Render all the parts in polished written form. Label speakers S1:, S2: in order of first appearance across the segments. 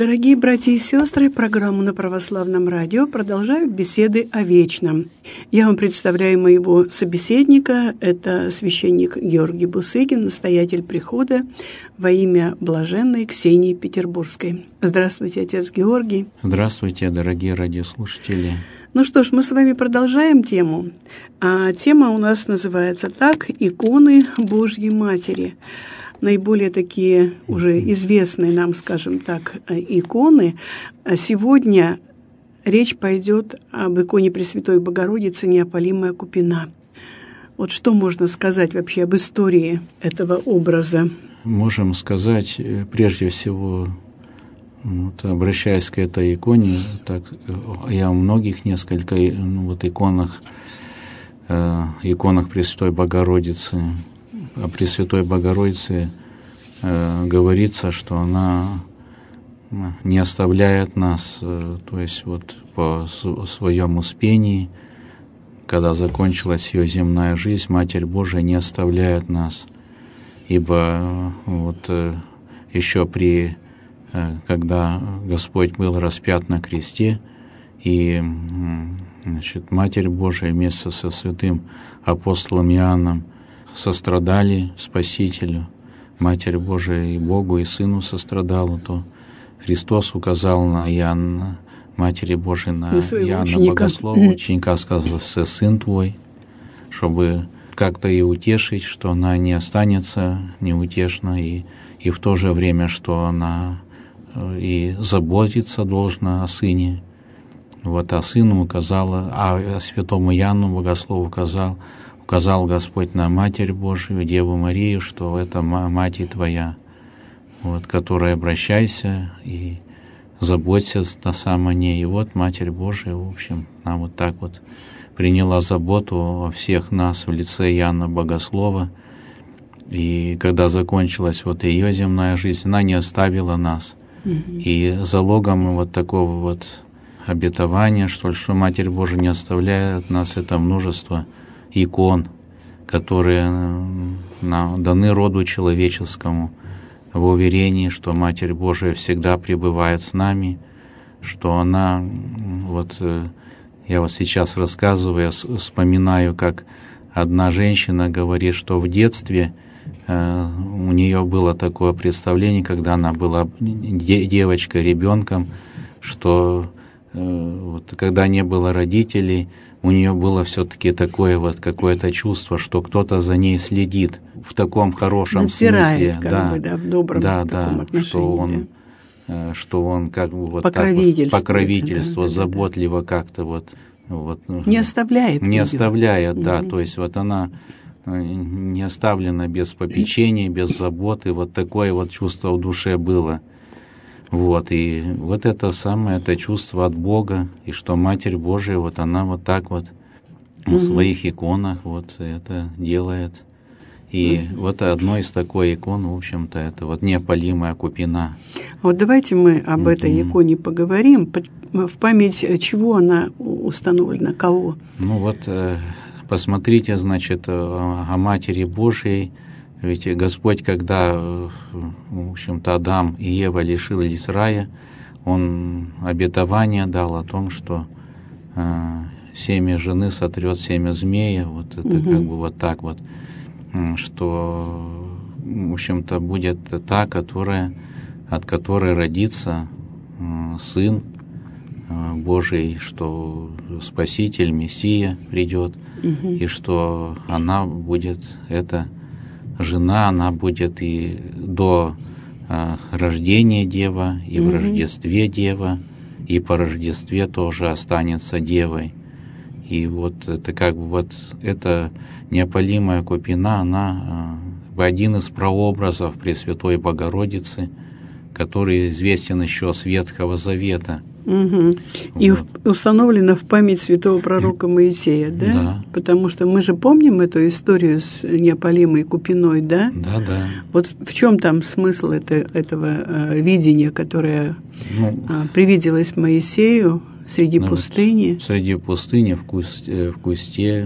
S1: Дорогие братья и сестры, программу на Православном радио продолжают беседы о вечном. Я вам представляю моего собеседника. Это священник Георгий Бусыгин, настоятель прихода во имя блаженной Ксении Петербургской. Здравствуйте, отец Георгий.
S2: Здравствуйте, дорогие радиослушатели.
S1: Ну что ж, мы с вами продолжаем тему. А тема у нас называется так: «Иконы Божьей Матери». Наиболее такие уже известные нам, скажем так, иконы. Сегодня речь пойдет об иконе Пресвятой Богородицы «Неопалимая Купина». Вот что можно сказать вообще об истории этого образа?
S2: Можем сказать, прежде всего, обращаясь к этой иконе, так, я о многих несколько иконах Пресвятой Богородицы. О Пресвятой Богородице говорится, что она не оставляет нас, то есть вот по своем успении, когда закончилась ее земная жизнь, Матерь Божия не оставляет нас, ибо вот еще когда Господь был распят на кресте, и Матерь Божия вместе со святым апостолом Иоанном сострадали Спасителю, Матерь Божия и Богу, и Сыну сострадала, то Христос указал на Иоанна, Матери Божией, на Иоанна Богослова, ученика, сказал: «Сын твой», чтобы как-то и утешить, что она не останется неутешна, и в то же время, что она и заботиться должна о Сыне. Вот, а Сыну указала, а святому Иоанну Богослову указал Господь на Матерь Божию, Деву Марию, что это Матерь твоя, вот, которой обращайся и заботься сам о ней. И вот Матерь Божия, в общем, она вот так вот приняла заботу о всех нас в лице Иоанна Богослова. И когда закончилась вот ее земная жизнь, она не оставила нас. И залогом вот такого вот обетования, что Матерь Божия не оставляет нас, это множество икон, которые даны роду человеческому в уверении, что Матерь Божия всегда пребывает с нами, что она, вот я вот сейчас рассказываю, вспоминаю, как одна женщина говорит, что в детстве у нее было такое представление, когда она была девочкой, ребенком, что вот, когда не было родителей, у нее было все-таки такое вот какое-то чувство, что кто-то за ней следит в таком хорошем смысле,
S1: в добром таком отношении,
S2: что он как бы вот покровительство, заботливо как-то вот
S1: не оставляет,
S2: то есть вот она не оставлена без попечения, без заботы, вот такое вот чувство в душе было. Вот, и вот это чувство от Бога, и что Матерь Божия, вот она вот так вот в своих иконах вот это делает. И вот одной из такой икон, в общем-то, это вот Неопалимая Купина.
S1: Вот давайте мы об этой иконе поговорим. В память чего она установлена, кого?
S2: Ну вот, посмотрите, значит, о Матери Божией. Ведь Господь, когда, в общем-то, Адам и Ева лишились рая, Он обетование дал о том, что семя жены сотрет семя змея, вот это как бы вот так вот, что, в общем-то, будет та, от которой родится Сын Божий, что Спаситель, Мессия придет, и что она будет, эта жена, она будет и до рождения дева, и в Рождестве дева, и по Рождестве тоже останется девой. И вот это как бы вот эта Неопалимая Купина, она один из прообразов Пресвятой Богородицы, который известен еще с Ветхого Завета.
S1: И установлена в память святого пророка Моисея, да?
S2: Да.
S1: Потому что мы же помним эту историю с Неопалимой Купиной, да?
S2: Да.
S1: Вот в чем там смысл этого видения, которое привиделось Моисею среди пустыни?
S2: Среди пустыни, в кусте,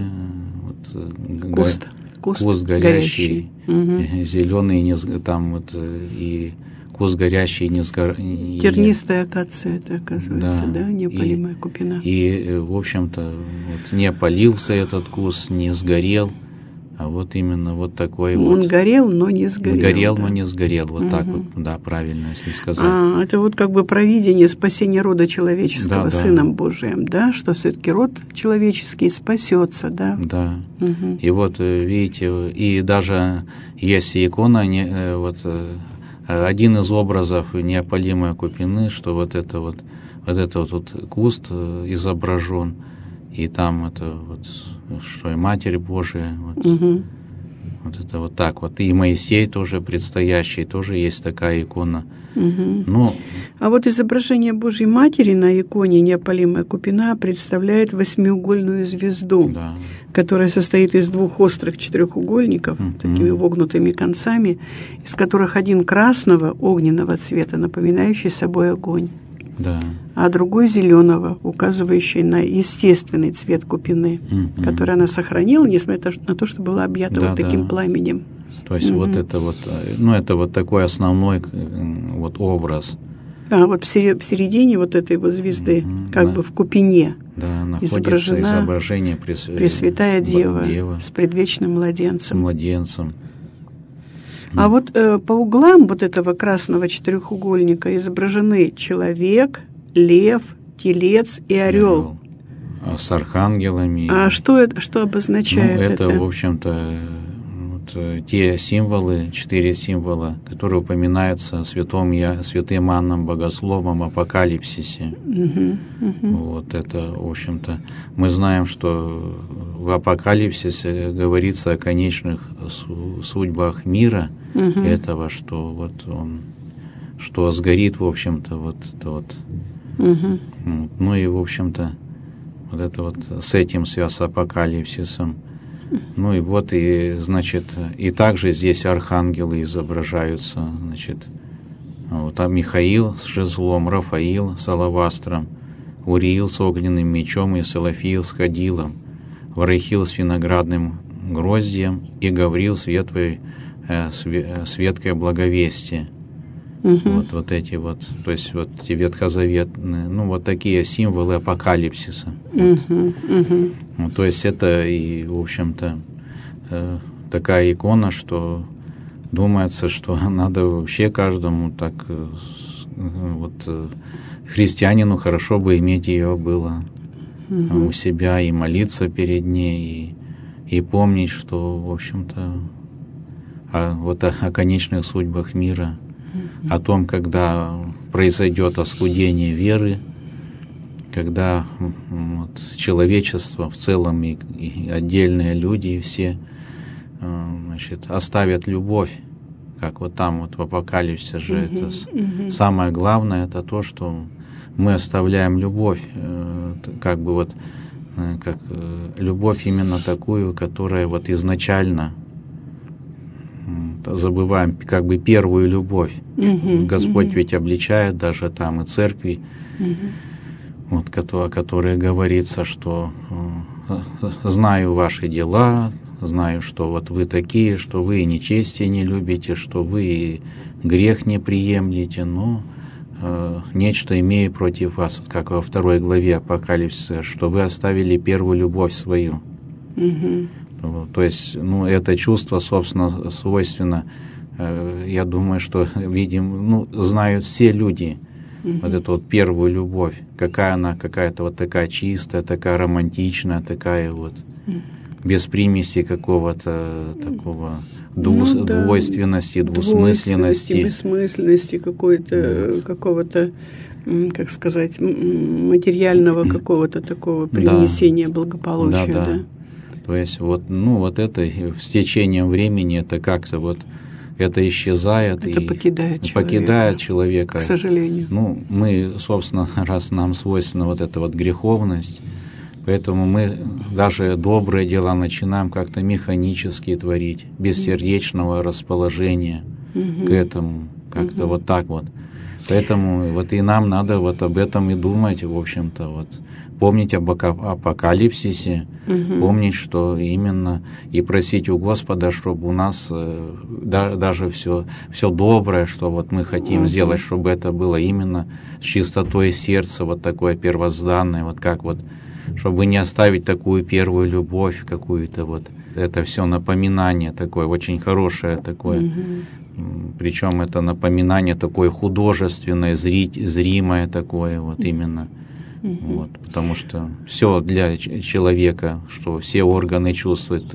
S2: куст горящий, зеленый, там вот и куст горящий не
S1: тернистая акация, это оказывается, да, неопалимая купина.
S2: И, в общем-то, вот не опалился этот куст, не сгорел, а вот именно вот такой
S1: Он горел, но не сгорел.
S2: Горел,
S1: да.
S2: но не сгорел, вот так вот, да, правильно, если сказать.
S1: Это вот как бы провидение спасения рода человеческого Сыном Божиим, да, что все-таки род человеческий спасется, да.
S2: Да. И вот, видите, и даже если икона, один из образов неопалимой купины, что вот этот куст изображен, и там это вот, что и Матерь Божия, вот это вот так вот. И Моисей тоже предстоящий, тоже есть такая икона. Но...
S1: А вот изображение Божьей Матери на иконе неопалимая купина представляет восьмиугольную звезду, которая состоит из двух острых четырехугольников, такими вогнутыми концами, из которых один красного огненного цвета, напоминающий собой огонь.
S2: Да.
S1: А другой зеленого, указывающий на естественный цвет купины, который она сохранила, несмотря на то, что была объята вот таким пламенем.
S2: То есть вот это вот, это вот такой основной вот образ.
S1: А вот в середине вот этой вот звезды, как бы в купине,
S2: находится изображение
S1: Пресвятая Дева с предвечным младенцем. А вот по углам вот этого красного четырехугольника изображены человек, лев, телец и орел.
S2: С архангелами.
S1: А что обозначает это?
S2: Это, в общем-то, те символы, 4 символа, которые упоминаются святым Иоанном Богословом в Апокалипсисе. Вот это, в общем-то, мы знаем, что в Апокалипсисе говорится о конечных судьбах мира этого, что вот он, что сгорит, в общем-то, вот это вот. Ну и, в общем-то, вот это вот с этим связь с Апокалипсисом. Ну и вот, и, значит, и также здесь архангелы изображаются, значит, вот, а Михаил с жезлом, Рафаил с алавастром, Уриил с огненным мечом и Салафиил с кадилом, Варахил с виноградным гроздьем и Гавриил с веткой благовестия. Вот эти вот, то есть вот эти ветхозаветные, вот такие символы апокалипсиса. То есть это и, в общем-то, такая икона, что думается, что надо вообще каждому так, христианину хорошо бы иметь ее было у себя и молиться перед ней, и помнить, что, в общем-то, о конечных судьбах мира, о том, когда произойдет оскудение веры, когда человечество в целом и отдельные люди, и все, оставят любовь, как вот там вот в Апокалипсисе же это самое главное, это то, что мы оставляем любовь, как бы вот, как любовь именно такую, которая вот изначально, забываем как бы первую любовь. Господь ведь обличает даже там и церкви, вот, о которой говорится, что знаю ваши дела, знаю, что вот вы такие, что вы и нечестие не любите, что вы и грех не приемлете, но нечто имею против вас, вот как во 2 главе Апокалипсиса, что вы оставили первую любовь свою. То есть, это чувство, собственно, свойственно, я думаю, что видим, знают все люди, вот эту вот первую любовь, какая она, какая-то вот такая чистая, такая романтичная, такая вот, без примеси какого-то такого двойственности, двусмысленности.
S1: Бессмысленности какого-то, как сказать, материального какого-то такого привнесения благополучия. Да.
S2: То есть вот это с течением времени это как-то вот это исчезает
S1: это
S2: и покидает человека.
S1: К сожалению.
S2: Мы, собственно, раз нам свойственна вот эта вот греховность, поэтому мы даже добрые дела начинаем как-то механически творить, без сердечного расположения к этому, как-то вот так вот. Поэтому вот и нам надо вот об этом и думать, в общем-то, вот. Помнить об апокалипсисе, помнить, что именно, и просить у Господа, чтобы у нас даже все доброе, что вот мы хотим сделать, чтобы это было именно с чистотой сердца, вот такое первозданное, вот как вот, чтобы не оставить такую первую любовь какую-то, вот это все напоминание такое, очень хорошее такое. Причем это напоминание такое художественное, зримое такое, вот именно. Вот, потому что все для человека, что все органы чувствуют,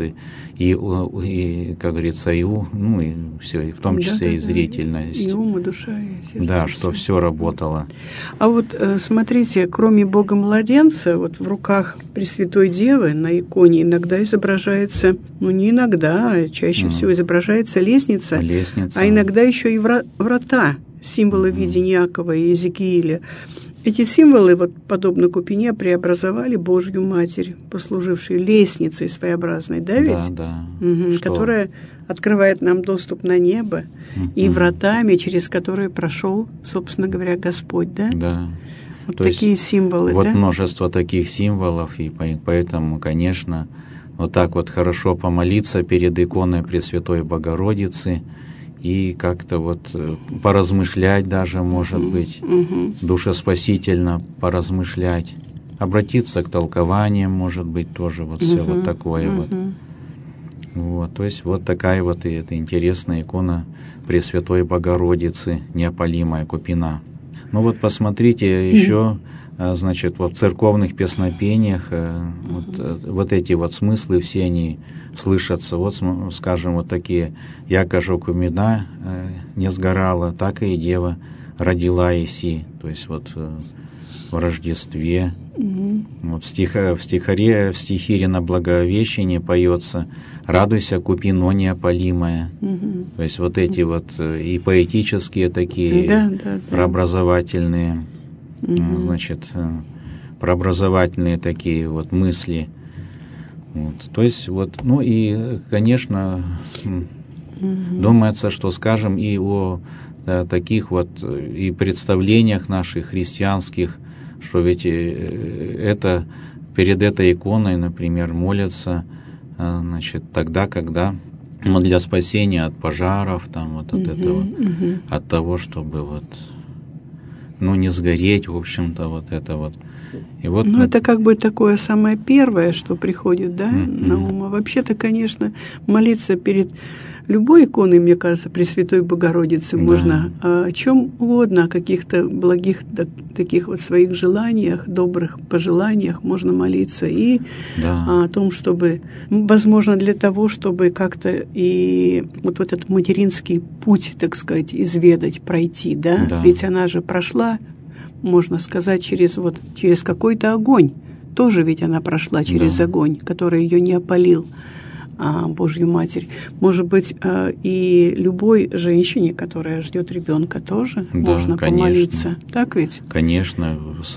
S2: и как говорится, и все, и в том числе и зрительность.
S1: И ум, и душа, и сердце.
S2: Да, что все работало.
S1: А вот смотрите, кроме Бога-младенца, вот в руках Пресвятой Девы на иконе иногда изображается, не иногда, а чаще всего изображается лестница, а иногда еще и врата, символы видения Иакова и Иезекииля. Эти символы, вот, подобно купине, преобразовали Божью Матерь, послужившей лестницей своеобразной, да ведь?
S2: Да.
S1: Которая открывает нам доступ на небо и вратами, через которые прошел, собственно говоря, Господь, да?
S2: Да.
S1: Вот то такие символы,
S2: вот
S1: да?
S2: Множество таких символов, и поэтому, конечно, вот так вот хорошо помолиться перед иконой Пресвятой Богородицы, и как-то вот поразмышлять даже, может быть, душеспасительно поразмышлять, обратиться к толкованиям, может быть, тоже вот все вот такое вот. Вот, то есть вот такая вот и эта интересная икона Пресвятой Богородицы, неопалимая купина. Ну вот посмотрите еще, значит, вот в церковных песнопениях вот эти вот смыслы все они слышатся. Вот, скажем, вот такие: «Яко же кумина не сгорала, так и дева родила Иси». То есть вот в Рождестве. Вот в стихире на Благовещении поется: «Радуйся, купино неопалимая». То есть вот эти вот и поэтические такие, прообразовательные, значит, прообразовательные такие вот мысли. Вот. То есть вот, и, конечно, думается, что, скажем, и о таких вот и представлениях наших христианских, что ведь это перед этой иконой, например, молятся, значит, тогда, когда для спасения от пожаров, там вот от этого, от того, чтобы вот, не сгореть, в общем-то, вот это вот. И вот,
S1: это как бы такое самое первое, что приходит, да, на ум. А вообще-то, конечно, молиться перед любой иконой, мне кажется, Пресвятой Богородицы можно о чем угодно, о каких-то благих таких вот своих желаниях, добрых пожеланиях можно молиться. И о том, чтобы, возможно, для того, чтобы как-то и вот этот материнский путь, так сказать, изведать, пройти, да? Ведь она же прошла, можно сказать, через какой-то огонь. Тоже ведь она прошла через огонь, который ее не опалил, Божью Матерь. Может быть, и любой женщине, которая ждет ребенка, тоже можно помолиться. Так ведь?
S2: Конечно,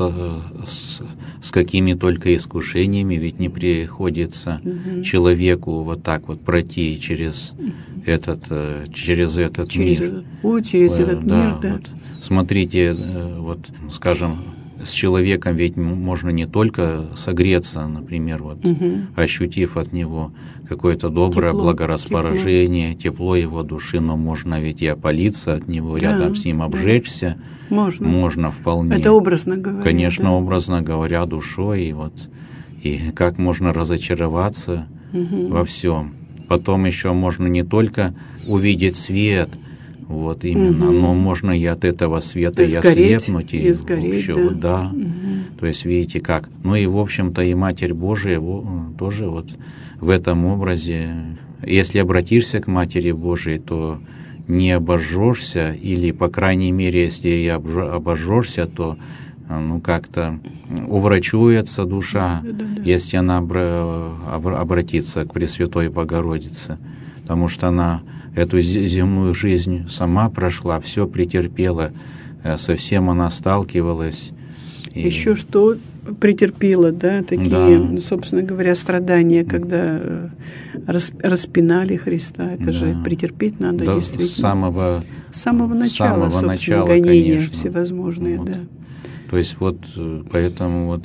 S2: с какими только искушениями ведь не приходится человеку вот так вот пройти через этот мир.
S1: Через этот путь, через этот мир, да.
S2: Вот. Смотрите, вот, скажем, с человеком ведь можно не только согреться, например, вот, ощутив от него какое-то доброе благорасположение, тепло его души, но можно ведь и опалиться от него, рядом с ним обжечься. Можно вполне.
S1: Это образно говоря.
S2: Конечно, образно говоря, душой. И как можно разочароваться во всем. Потом еще можно не только увидеть свет, вот именно, но можно и от этого света и ослепнуть, и сгореть, да. То есть видите как. И в общем-то и Матерь Божия тоже вот в этом образе. Если обратишься к Матери Божией, то не обожжешься, или, по крайней мере, если и обожжешься, то как-то уврачуется душа, если она обратится к Пресвятой Богородице, потому что она эту земную жизнь сама прошла, все претерпела, со всем она сталкивалась.
S1: Еще что претерпела, да, такие, собственно говоря, страдания, когда распинали Христа. Это же претерпеть надо, да, действительно. С самого начала, собственно, гонения, конечно, всевозможные, вот. Да.
S2: То есть вот поэтому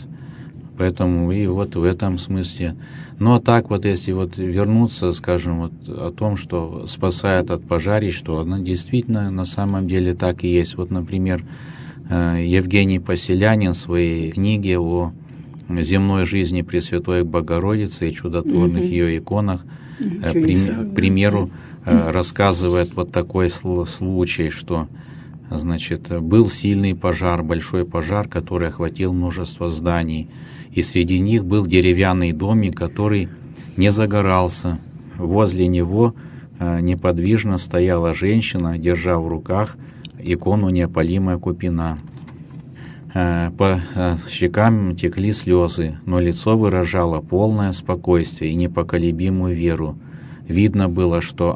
S2: и вот в этом смысле. Ну, а так вот, если вот вернуться, скажем, вот о том, что спасает от пожарищ, что она действительно на самом деле так и есть. Вот, например, Евгений Поселянин в своей книге о земной жизни Пресвятой Богородицы и чудотворных ее иконах, к примеру, рассказывает вот такой случай, что, значит, был сильный пожар, большой пожар, который охватил множество зданий, и среди них был деревянный домик, который не загорался. Возле него неподвижно стояла женщина, держа в руках икону неопалимая Купина. По щекам текли слезы, но лицо выражало полное спокойствие и непоколебимую веру. Видно было, что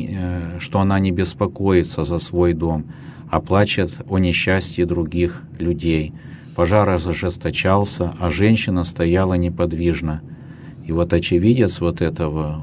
S2: она не беспокоится за свой дом, а плачет о несчастье других людей. Пожар ожесточался, а женщина стояла неподвижно. И вот очевидец вот этого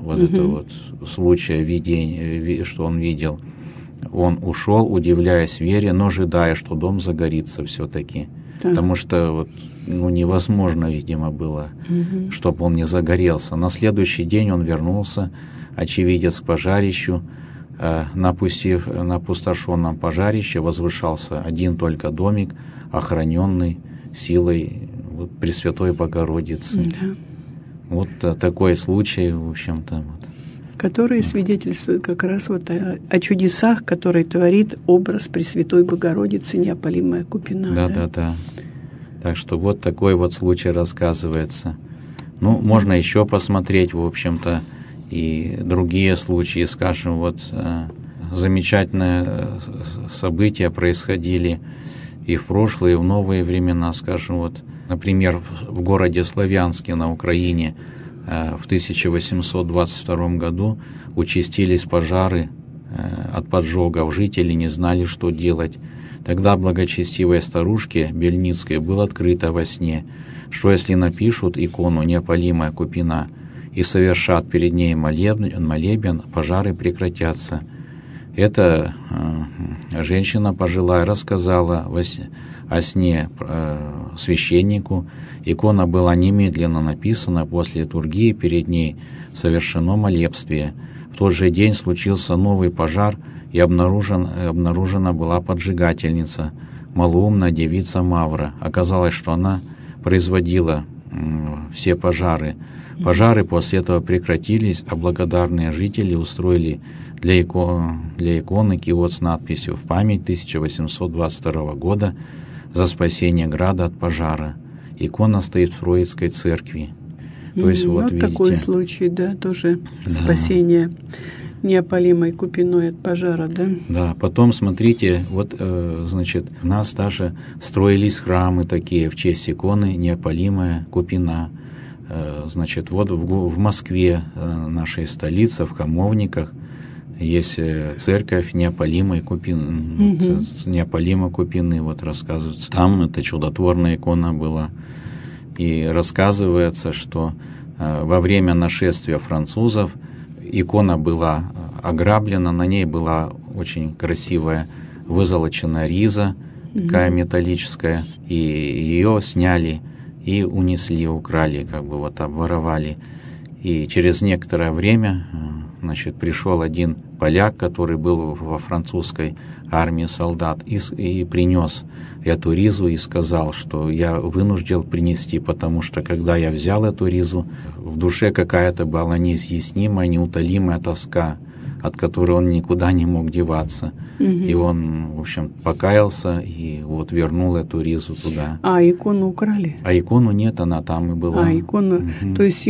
S2: случая видения, что он видел, он ушел, удивляясь вере, но ожидая, что дом загорится все-таки. Да. Потому что невозможно, видимо, было, чтобы он не загорелся. На следующий день он вернулся, очевидец, к пожарищу. На опустошенном пожарище возвышался один только домик, охраненный силой Пресвятой Богородицы. Да. Вот такой случай, в общем-то. Вот.
S1: Который свидетельствует как раз вот о чудесах, которые творит образ Пресвятой Богородицы, неопалимая Купина.
S2: Да. Так что вот такой вот случай рассказывается. Ну, можно еще посмотреть, в общем-то, и другие случаи, скажем, вот замечательные события происходили и в прошлые, и в новые времена, скажем, вот, например, в городе Славянске на Украине в 1822 году участились пожары от поджогов, жители не знали, что делать. Тогда благочестивой старушке Бельницкой было открыто во сне, что если напишут икону «Неопалимая Купина» и совершат перед ней молебен, пожары прекратятся. Эта женщина пожилая рассказала о сне священнику. Икона была немедленно написана, после литургии перед ней совершено молебствие. В тот же день случился новый пожар, и обнаружена была поджигательница, малоумная девица Мавра. Оказалось, что она производила все пожары. Пожары после этого прекратились, а благодарные жители устроили для иконы киот с надписью «В память 1822 года за спасение града от пожара». Икона стоит в Троицкой церкви.
S1: То есть, вот видите, такой случай, да, тоже спасение неопалимой Купиной от пожара, да?
S2: Да, потом, смотрите, вот, значит, у нас даже строились храмы такие в честь иконы неопалимая Купина. Значит, вот в Москве, нашей столице, в Камовниках, есть церковь неопалимой Купины, неопалимой Купины, вот рассказывается. Там эта чудотворная икона была. И рассказывается, что во время нашествия французов икона была ограблена, на ней была очень красивая вызолоченная риза, такая металлическая, и ее сняли и унесли, украли, как бы вот обворовали. И через некоторое время, значит, пришел один поляк, который был во французской армии солдат, и принес эту ризу и сказал, что я вынужден принести, потому что когда я взял эту ризу, в душе какая-то была неизъяснимая, неутолимая тоска, от которой он никуда не мог деваться. И он, в общем, покаялся и вот вернул эту ризу туда.
S1: А икону украли?
S2: А икону нет, она там и была.
S1: А икону, то есть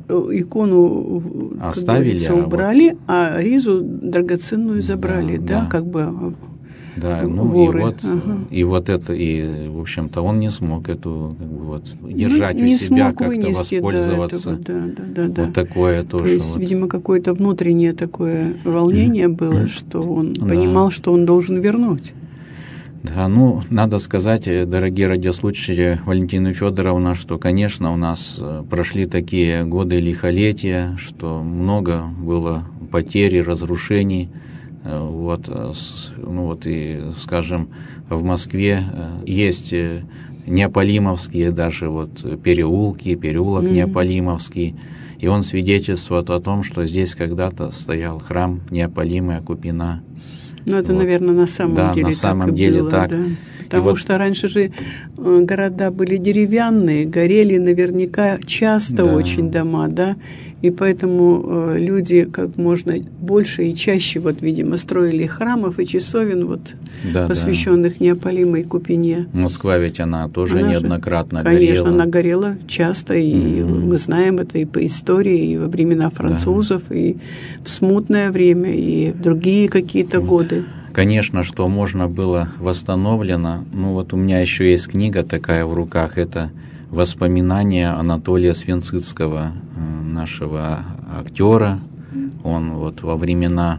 S1: икону
S2: оставили,
S1: убрали, а ризу драгоценную забрали, да, как бы.
S2: Да, ну воры. И вот это, и, в общем-то, он не смог эту, как бы, вот, держать у себя, как-то вынести, воспользоваться.
S1: Да.
S2: Вот такое тоже.
S1: То есть, видимо, какое-то внутреннее такое волнение было, что он понимал, что он должен вернуть.
S2: Да, ну, надо сказать, дорогие радиослушатели, Валентина Федоровна, что, конечно, у нас прошли такие годы лихолетия, что много было потерь и разрушений. Вот, ну вот и, скажем, в Москве есть неаполимовские даже вот переулок Неаполимовский, и он свидетельствует о том, что здесь когда-то стоял храм Неаполимая Купина.
S1: Ну, это, вот, наверное, на самом деле
S2: на самом деле
S1: было,
S2: так.
S1: Да. Потому что раньше же города были деревянные, горели наверняка часто очень дома, да, и поэтому люди как можно больше и чаще, вот, видимо, строили храмов и часовен, вот, посвященных Неаполимой Купине.
S2: Москва ведь она тоже неоднократно
S1: горела. Конечно, она горела часто, и мы знаем это и по истории, и во времена французов, и в смутное время, и в другие какие-то годы.
S2: Конечно, что можно было восстановлено. Ну вот у меня еще есть книга такая в руках, это воспоминания Анатолия Свинцицкого, нашего актера. Он вот во времена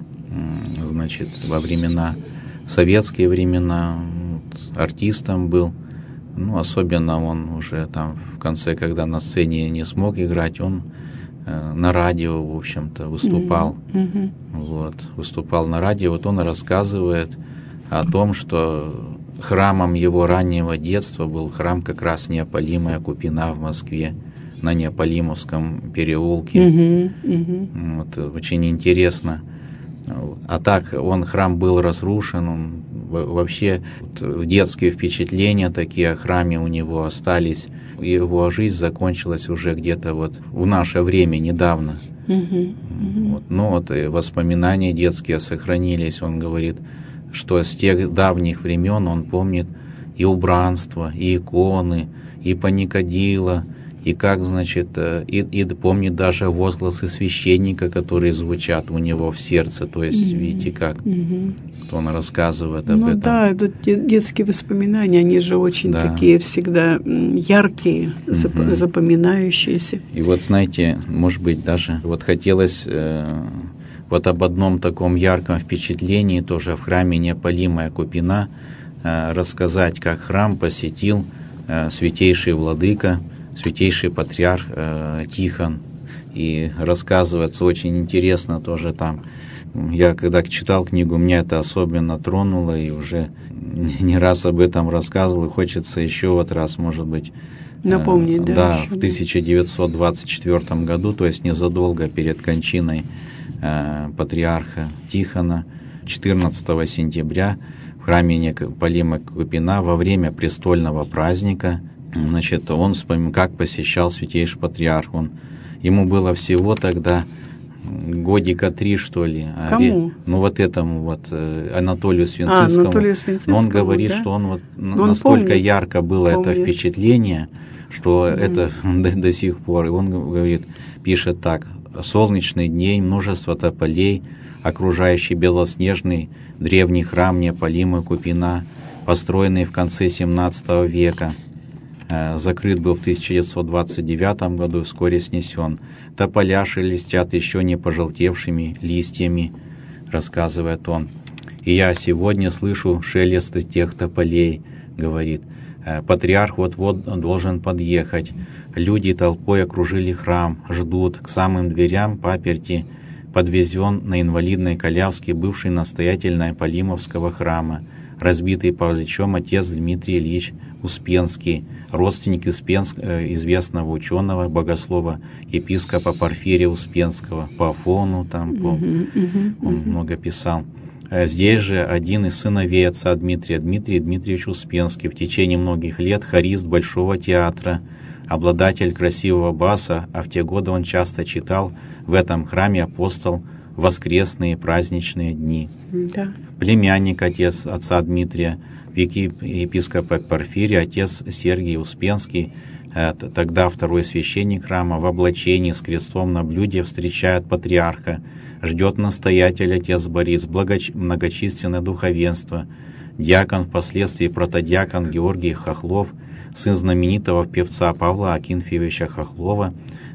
S2: советские времена артистом был. Ну, особенно он уже там в конце, когда на сцене не смог играть, он на радио, в общем-то, выступал. Вот, выступал на радио. Вот он рассказывает о том, что храмом его раннего детства был храм как раз Неаполимая Купина в Москве, на Неаполимовском переулке. Вот, очень интересно. А так, храм был разрушен, он вообще вот, детские впечатления такие о храме у него остались. Его жизнь закончилась уже где-то вот в наше время, недавно. Вот, но вот и воспоминания детские сохранились. Он говорит, что с тех давних времен он помнит и убранство, и иконы, и паникадила, и как, значит, и помнит даже возгласы священника, которые звучат у него в сердце. То есть, видите, как он рассказывает об этом.
S1: Да, детские воспоминания, они же очень такие всегда яркие, запоминающиеся.
S2: И вот, знаете, может быть, даже вот хотелось вот об одном таком ярком впечатлении тоже в храме Неаполимая Купина рассказать, как храм посетил святейший владыка, святейший патриарх Тихон. И рассказывается очень интересно тоже там. Я когда читал книгу, меня это особенно тронуло, и уже не раз об этом рассказывал, и хочется еще вот раз, может быть,
S1: напомнить.
S2: Да, в 1924 году, то есть незадолго перед кончиной патриарха Тихона, 14 сентября в храме Неаполимая Купина во время престольного праздника, значит, он вспомнил, как посещал святейший патриарх. Ему было всего тогда годика 3, что ли.
S1: Кому?
S2: Ну, вот этому вот Анатолию Свинцицкому. Но он говорит, что он вот настолько помнит, ярко было это впечатление, что это до сих пор. И он говорит, пишет так: солнечный день, множество тополей, окружающий белоснежный древний храм Неаполимая Купина, построенный в конце 17 века. Закрыт был в 1929 году, вскоре снесен. Тополя шелестят еще не пожелтевшими листьями, рассказывает он. И я сегодня слышу шелест тех тополей, говорит. Патриарх вот-вот должен подъехать. Люди толпой окружили храм, ждут. К самым дверям паперти подвезен на инвалидной коляске бывший настоятель Неаполимовского храма, разбитый параличом отец Дмитрий Ильич Успенский, родственник известного ученого, богослова, епископа Порфирия Успенского, по Афону, там он много писал. Здесь же один из сыновей отца Дмитрия, Дмитрий Дмитриевич Успенский, в течение многих лет хорист Большого театра, обладатель красивого баса, а в те годы он часто читал в этом храме апостол воскресные праздничные дни.
S1: Да.
S2: Племянник отца Дмитрия, епископа Порфирия, отец Сергий Успенский, тогда второй священник храма, в облачении с крестом на блюде встречает патриарха, ждет настоятель отец Борис, многочисленное духовенство, диакон, впоследствии протодиакон Георгий Хохлов, сын знаменитого певца Павла Акинфеевича Хохлова,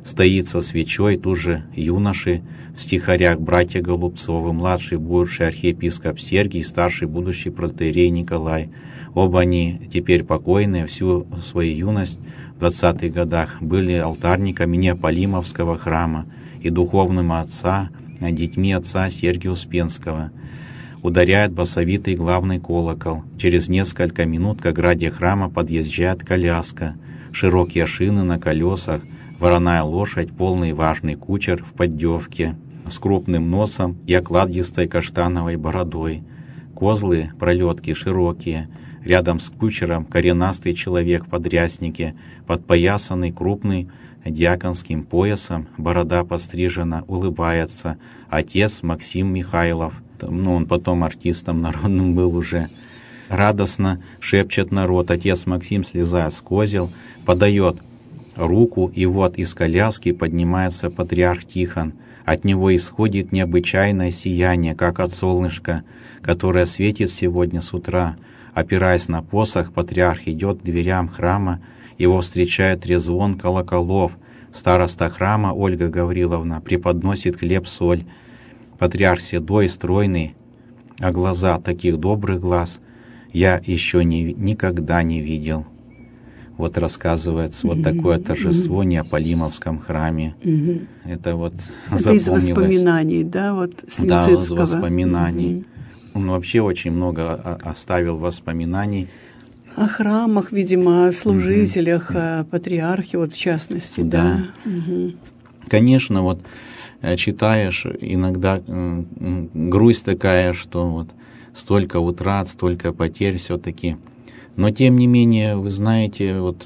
S2: стоит со свечой, тут же юноши в стихарях братья Голубцовы, младший бывший архиепископ Сергий, старший будущий протоиерей Николай. Оба они теперь покойные, всю свою юность в 20-х годах были алтарниками Неаполимовского храма и духовным детьми отца Сергия Успенского. Ударяет басовитый главный колокол. Через несколько минут к ограде храма подъезжает коляска, широкие шины на колесах, вороная лошадь, полный важный кучер в поддевке, с крупным носом и окладистой каштановой бородой. Козлы, пролетки широкие. Рядом с кучером коренастый человек в подряснике, подпоясанный крупный дьяконским поясом, борода пострижена, улыбается. Отец Максим Михайлов. Он потом артистом народным был уже. Радостно шепчет народ. Отец Максим слезает с козел, подает руку, и вот из коляски поднимается патриарх Тихон. От него исходит необычайное сияние, как от солнышка, которое светит сегодня с утра. Опираясь на посох, патриарх идет к дверям храма, его встречает трезвон колоколов. Староста храма Ольга Гавриловна преподносит хлеб-соль. Патриарх седой, стройный, а глаза таких добрых глаз я еще никогда не видел. Вот рассказывается вот такое торжество в Неаполимовском храме. Это вот запомнилось.
S1: Это из воспоминаний, да, вот Свинцицкого.
S2: Да, из воспоминаний. Он вообще очень много оставил воспоминаний.
S1: О храмах, видимо, о служителях, о патриархе, вот в частности, да.
S2: Конечно, вот читаешь, иногда грусть такая, что вот столько утрат, столько потерь все-таки. Но тем не менее, вы знаете, вот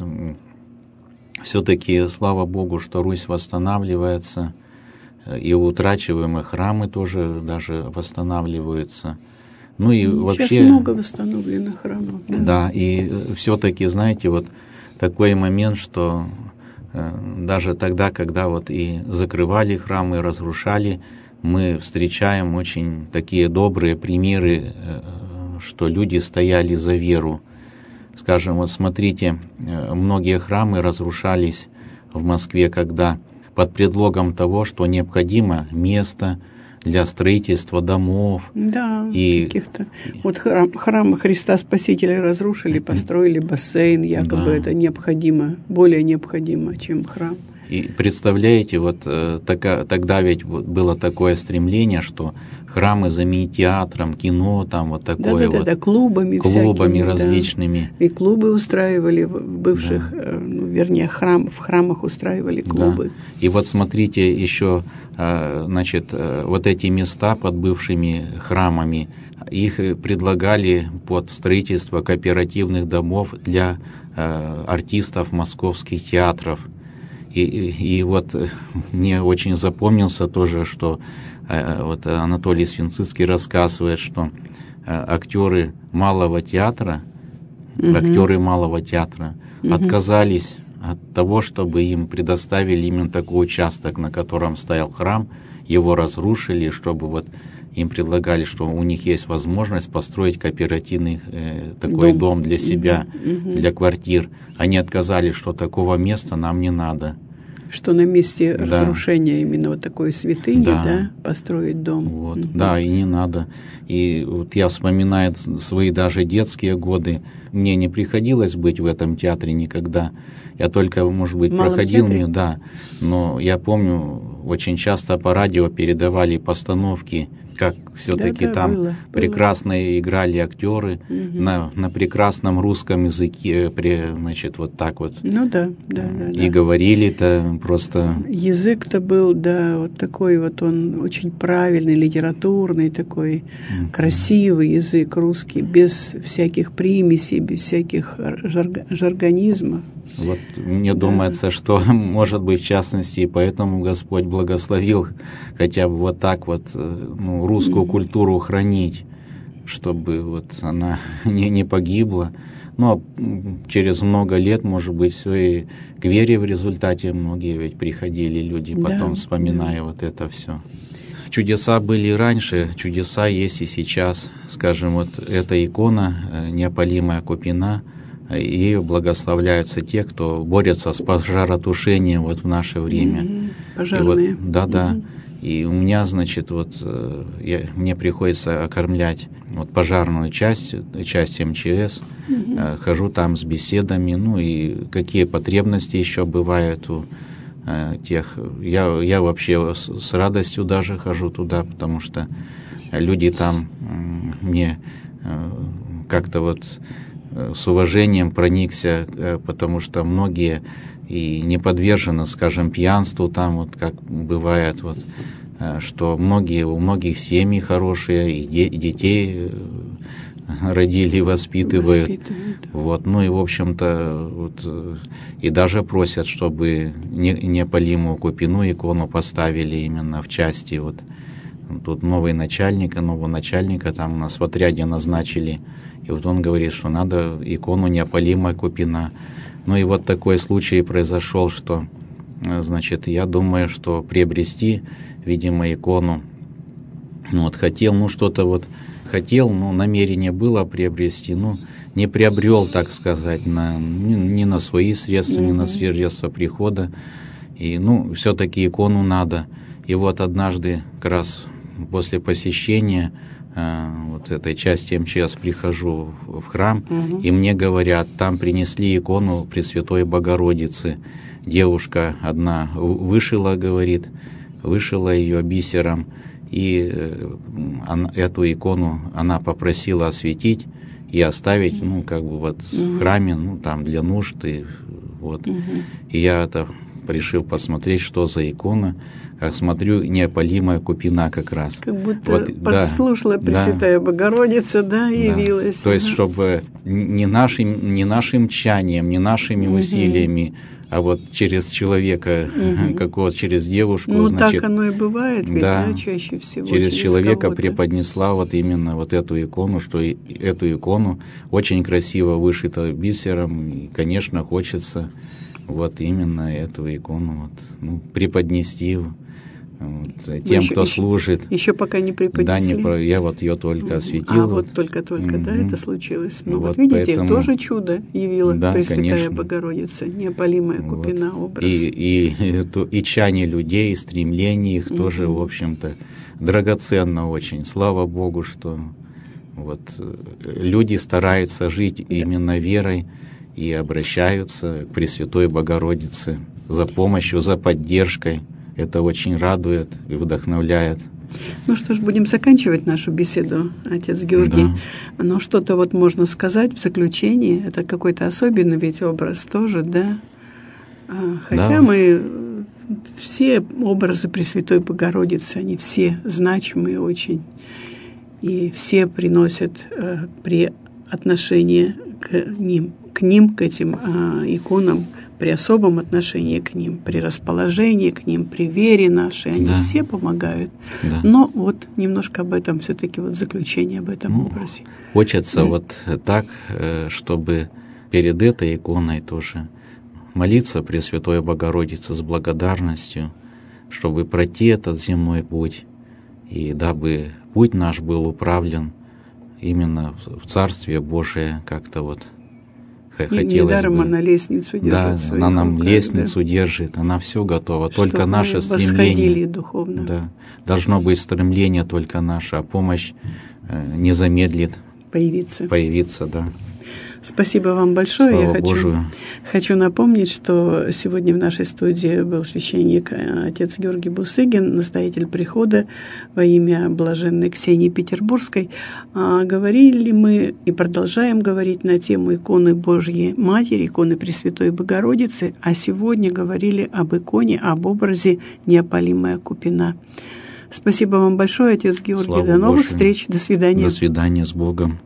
S2: все-таки, слава Богу, что Русь восстанавливается, и утрачиваемые храмы тоже даже восстанавливаются. Ну и вообще...
S1: Сейчас много восстановлено храмов.
S2: Да, и все-таки, знаете, вот такой момент, что даже тогда, когда вот и закрывали храмы, разрушали, мы встречаем очень такие добрые примеры, что люди стояли за веру. Скажем, вот смотрите, многие храмы разрушались в Москве, когда под предлогом того, что необходимо место для строительства домов.
S1: Да, каких-то. Вот храм Христа Спасителя разрушили, построили бассейн, якобы это необходимо, более необходимо, чем храм.
S2: И представляете, вот тогда ведь было такое стремление, что храмы заменить театром, кино, там вот такое
S1: клубами всякими,
S2: различными.
S1: И клубы устраивали в бывших, вернее, в храмах устраивали клубы.
S2: Да. И вот смотрите еще, значит, вот эти места под бывшими храмами, их предлагали под строительство кооперативных домов для артистов московских театров. И вот мне очень запомнился тоже, что вот Анатолий Свинцицкий рассказывает, что актеры малого театра отказались от того, чтобы им предоставили именно такой участок, на котором стоял храм, его разрушили, чтобы вот им предлагали, что у них есть возможность построить кооперативный такой дом для себя, для квартир. Они отказались, что такого места нам не надо.
S1: Что на месте разрушения именно вот такой святыни, построить дом.
S2: Вот. Да, и не надо. И вот я вспоминаю свои даже детские годы. Мне не приходилось быть в этом театре никогда. Я только, может быть, проходил мимо, но я помню, очень часто по радио передавали постановки, как все-таки там прекрасно играли актеры на прекрасном русском языке, значит, вот так вот. И говорили-то просто...
S1: Язык-то был, вот такой вот он очень правильный, литературный такой, красивый язык русский, без всяких примесей, без всяких жаргонизмов.
S2: Вот мне думается, что, может быть, в частности, и поэтому Господь благословил хотя бы вот так вот русскую культуру хранить, чтобы вот она не погибла. Но через много лет, может быть, все и к вере в результате многие ведь приходили люди, потом вспоминая вот это все. Чудеса были и раньше, чудеса есть и сейчас. Скажем, вот эта икона неопалимая Купина, ею благословляются те, кто борется с пожаротушением вот в наше время.
S1: Пожарные.
S2: И вот, да. И у меня, значит, мне приходится окормлять вот пожарную часть МЧС, хожу там с беседами, ну и какие потребности еще бывают у тех. Я вообще с радостью даже хожу туда, потому что люди там мне как-то вот с уважением проникся, потому что многие и не подвержены, скажем, пьянству, там вот как бывает, вот, что у многих семьи хорошие, и детей родили, воспитывают. Вот, ну и, в общем-то, вот, и даже просят, чтобы неопалимую купину икону поставили именно в части. Вот. Тут нового начальника там у нас в отряде назначили, и вот он говорит, что надо икону неопалимая купина. Ну и вот такой случай произошел, что, значит, я думаю, что приобрести, видимо, икону, хотел, но намерение было приобрести, не приобрел, так сказать, не на свои средства, не на средства прихода, и, все-таки икону надо. И вот однажды, как раз после посещения вот этой части МЧС, прихожу в храм, и мне говорят, там принесли икону Пресвятой Богородицы. Девушка одна вышила ее бисером, и эту икону она попросила осветить и оставить, в храме, там для нужд. И я решил посмотреть, что за икона. Как смотрю, неопалимая купина как раз.
S1: Как будто подслушала Пресвятая Богородица, явилась.
S2: То есть, чтобы не нашим тчанием, не нашими усилиями, а вот через человека, через девушку.
S1: Так оно и бывает, ведь, чаще всего.
S2: Через человека преподнесла вот именно вот эту икону, что эту икону очень красиво вышита бисером, и, конечно, хочется вот именно эту икону преподнести тем, кто служит.
S1: Еще пока не преподнесли.
S2: Я вот ее только осветил.
S1: Только, это случилось. Видите, поэтому тоже чудо явила Пресвятая
S2: конечно.
S1: Богородица, неопалимая купина, образ.
S2: И чание людей, и стремление их тоже, в общем-то, драгоценно очень. Слава Богу, что люди стараются жить именно верой и обращаются к Пресвятой Богородице за помощью, за поддержкой. Это очень радует и вдохновляет.
S1: Что ж, будем заканчивать нашу беседу, отец Георгий.
S2: Да.
S1: Но что-то можно сказать в заключении. Это какой-то особенный ведь образ тоже, да? Хотя мы все образы Пресвятой Богородицы, они все значимые очень. И все приносят при отношении к этим иконам, при особом отношении к ним, при расположении к ним, при вере нашей, они все помогают.
S2: Да.
S1: Но немножко об этом все-таки заключение об этом образе.
S2: Хочется так, чтобы перед этой иконой тоже молиться Пресвятой Богородице с благодарностью, чтобы пройти этот земной путь, и дабы путь наш был управлен именно в Царствие Божие как-то хотелось
S1: недаром
S2: бы.
S1: она лестницу держит.
S2: Да, она нам лестницу держит, она все готова. Только наше стремление.
S1: Духовно.
S2: Да, должно быть стремление только наше, а помощь не замедлит появиться, да.
S1: Спасибо вам большое.
S2: Слава
S1: Хочу напомнить, что сегодня в нашей студии был священник отец Георгий Бусыгин, настоятель прихода во имя блаженной Ксении Петербургской. Говорили мы и продолжаем говорить на тему иконы Божьей Матери, иконы Пресвятой Богородицы, а сегодня говорили об иконе, об образе неопалимая купина. Спасибо вам большое, отец Георгий.
S2: Слава
S1: До новых
S2: Божию.
S1: встреч. До свидания.
S2: До свидания, с Богом.